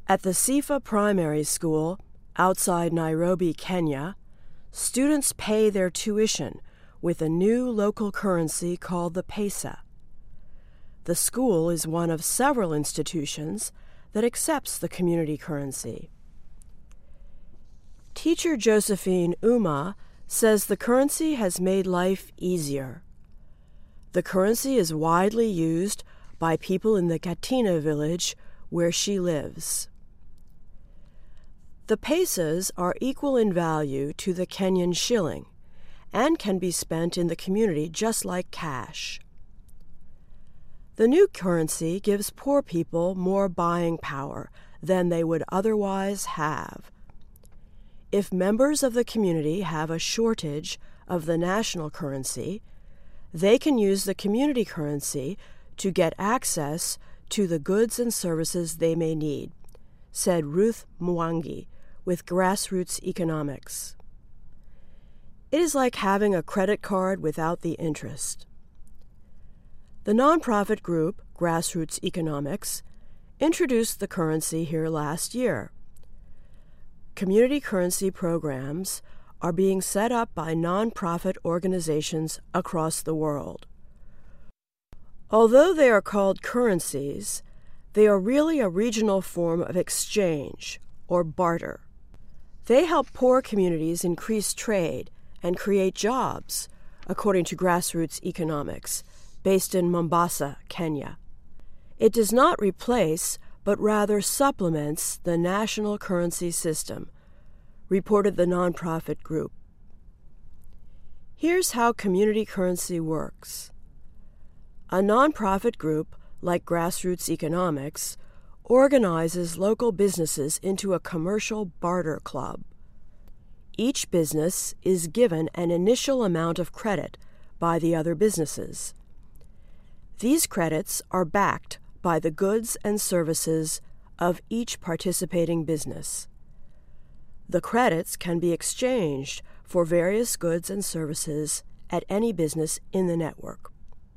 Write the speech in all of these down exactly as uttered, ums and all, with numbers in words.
At the Sifa Primary School, outside Nairobi, Kenya, students pay their tuition with a new local currency called the pesa. The school is one of several institutions that accepts the community currency. Teacher Josephine Uma says the currency has made life easier. The currency is widely used by people in the Katina village where she lives. The pesas are equal in value to the Kenyan shilling and can be spent in the community just like cash. The new currency gives poor people more buying power than they would otherwise have. If members of the community have a shortage of the national currency, they can use the community currency to get access to the goods and services they may need, said Ruth Mwangi with Grassroots Economics. It is like having a credit card without the interest. The nonprofit group, Grassroots Economics, introduced the currency here last year. Community currency programs are being set up by nonprofit organizations across the world. Although they are called currencies, they are really a regional form of exchange or barter. They help poor communities increase trade and create jobs, according to Grassroots Economics, based in Mombasa, Kenya. It does not replace, but rather supplements the national currency system, reported the nonprofit group. Here's how community currency works. A nonprofit group, like Grassroots Economics, organizes local businesses into a commercial barter club. Each business is given an initial amount of credit by the other businesses. These credits are backed by the goods and services of each participating business. The credits can be exchanged for various goods and services at any business in the network.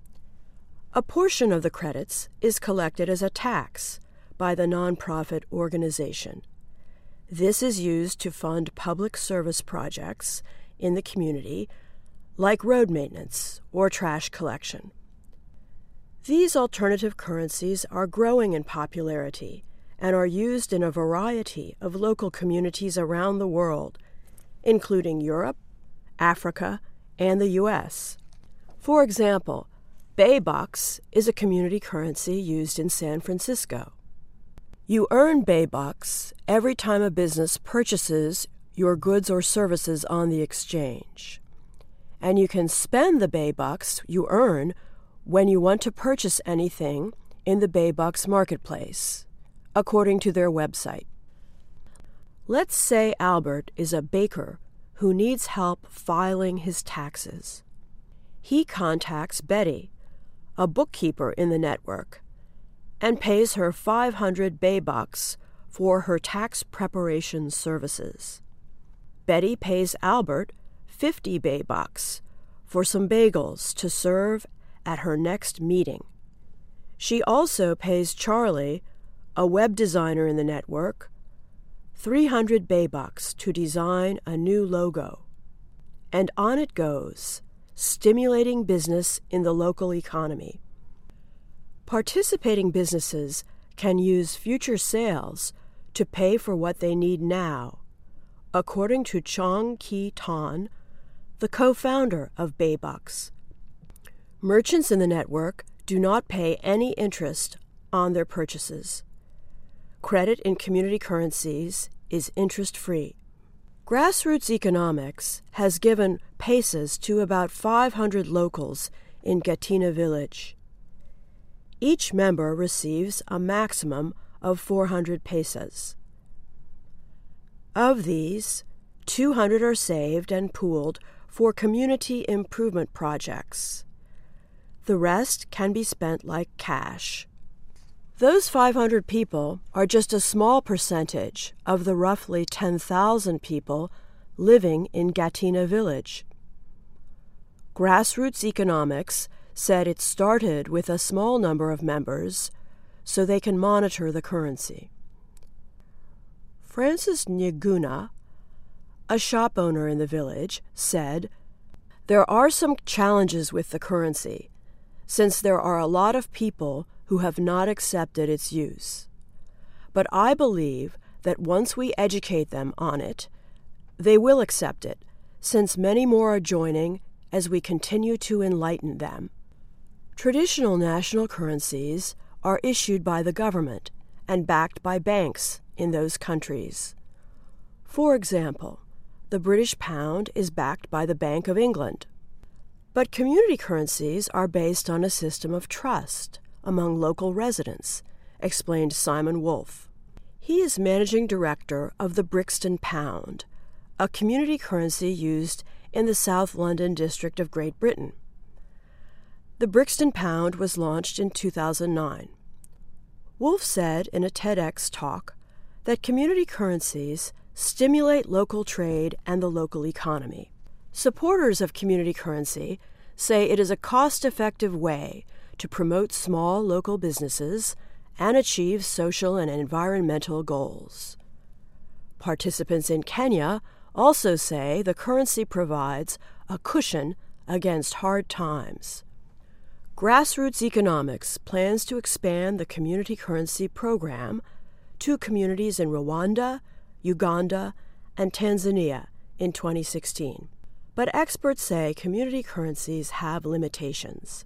A portion of the credits is collected as a tax by the nonprofit organization. This is used to fund public service projects in the community, like road maintenance or trash collection. These alternative currencies are growing in popularity and are used in a variety of local communities around the world, including Europe, Africa, and the U S. For example, Bay Bucks is a community currency used in San Francisco. You earn Bay Bucks every time a business purchases your goods or services on the exchange. And you can spend the Bay Bucks you earn when you want to purchase anything in the Bay Bucks marketplace, according to their website. Let's say Albert is a baker who needs help filing his taxes. He contacts Betty, a bookkeeper in the network, and pays her five hundred Bay Bucks for her tax preparation services. Betty pays Albert fifty Bay Bucks for some bagels to serve at her next meeting. She also pays Charlie, a web designer in the network, three hundred Bay Bucks to design a new logo. And on it goes, stimulating business in the local economy. Participating businesses can use future sales to pay for what they need now, according to Chong Ki Ton, the co-founder of Bay Bucks. Merchants in the network do not pay any interest on their purchases. Credit in community currencies is interest-free. Grassroots Economics has given pesas to about five hundred locals in Katina village. Each member receives a maximum of four hundred pesas. Of these, two hundred are saved and pooled for community improvement projects. The rest can be spent like cash. Those five hundred people are just a small percentage of the roughly ten thousand people living in Katina village. Grassroots Economics said it started with a small number of members so they can monitor the currency. Francis Njuguna, a shop owner in the village, said, "There are some challenges with the currency, since there are a lot of people who have not accepted its use. But I believe that once we educate them on it, they will accept it, since many more are joining as we continue to enlighten them." Traditional national currencies are issued by the government and backed by banks in those countries. For example, the British pound is backed by the Bank of England. But community currencies are based on a system of trust among local residents, explained Simon Wolf. He is managing director of the Brixton Pound, a community currency used in the South London district of Great Britain. The Brixton Pound was launched in two thousand nine. Wolf said in a TEDx talk that community currencies stimulate local trade and the local economy. Supporters of community currency say it is a cost-effective way to promote small local businesses and achieve social and environmental goals. Participants in Kenya also say the currency provides a cushion against hard times. Grassroots Economics plans to expand the community currency program to communities in Rwanda, Uganda, and Tanzania in twenty sixteen. But experts say community currencies have limitations.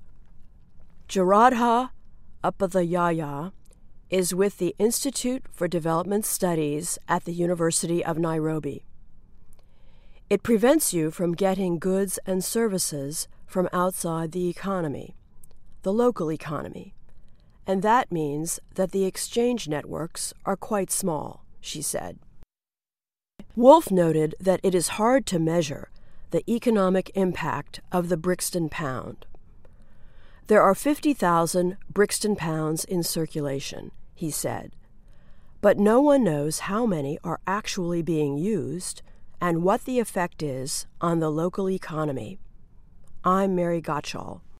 Jaradha Upadhyaya is with the Institute for Development Studies at the University of Nairobi. It prevents you from getting goods and services from outside the economy, the local economy, and that means that the exchange networks are quite small, she said. Wolf noted that it is hard to measure the economic impact of the Brixton Pound. There are fifty thousand Brixton Pounds in circulation, he said, but no one knows how many are actually being used and what the effect is on the local economy. I'm Mary Gottschall.